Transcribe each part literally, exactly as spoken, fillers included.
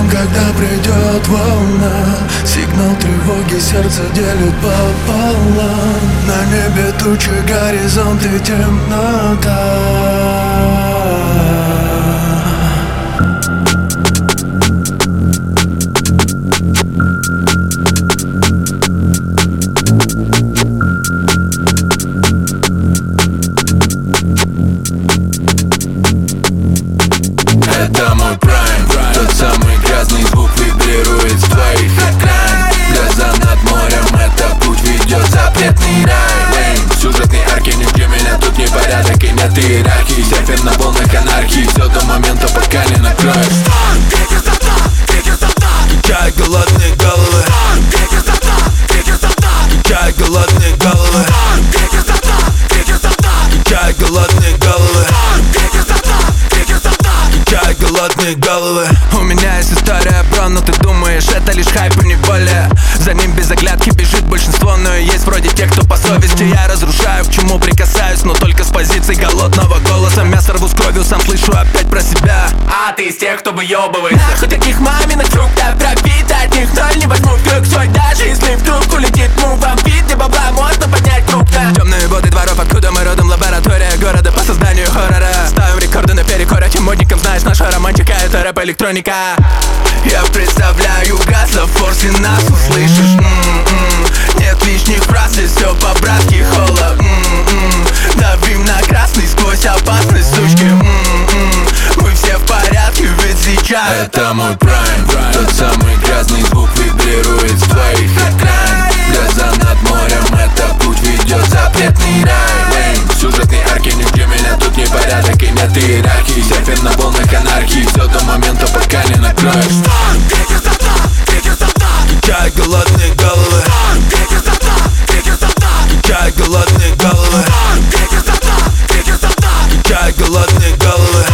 Ждем, когда придет волна. Сигнал тревоги сердце делит пополам. На небе тучи, горизонт и темнота. Это мой прайм, тот самый грязный звук вибрирует в твоих экранах. Глаза над морем, это путь ведет запретный рай. Сюжетные арки, нигде меня тут не порядок и нет иерархии. Серфер на волнах анархии, все до момента, пока не накроешь. Качай голодные головы, качай голодные головы, качай голодные головы, качай голодные головы. У меня есть история, бро, но ты думаешь, это лишь хайп и не более. За ним без оглядки бежит большинство, но и есть вроде тех, кто по совести. Я разрушаю, к чему прикасаюсь, но только с позиции голодного голоса. Мясо рву с кровью, сам слышу опять про себя. А ты из тех, кто выебывает нахуй таких маминых фруктов, пропита от них ноль не возьму в крюк свой. Даже если вдруг улетит мув в амфит, где бабла можно поднять крупно. Темные воды дворов, откуда мы родом, лаборатория города по созданию хоррора. Ставим рекорды наперекор этим модникам, знаешь, наша романтика это рэп-электроника. Я представляю гасла в форсе, нас услышишь. М-м-м. Нет лишних фраз, здесь все по-братски холо. М-м-м. Давим на красный сквозь опасность, сучки. М-м-м. Мы все в порядке, ведь сейчас это мой прайм, тот самый грязный звук вибрирует в твоих экранах. Глаза над морем, это путь ведет запретный рай. Сюжетные арки, нигде меня тут не порядок и нет иерархии. Серфер на волнах анархии, все до момента, пока не накроешь. Качай голодные головы, качай голодные головы, качай голодные головы,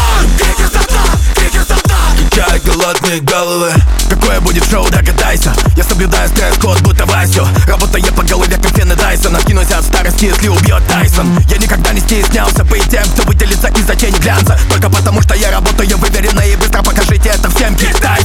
качай голодные головы. Какое будет шоу, догадайся. Я соблюдаю стресс-код, будто Васю. Работая по голове, как Фен и Дайсон. Откинусь от старости, если убьет Тайсон. Я никогда не стеснялся быть тем, кто выделится из-за тени глянца. Только потому, что я работаю выверенно и быстро, покажите это всем, Китай.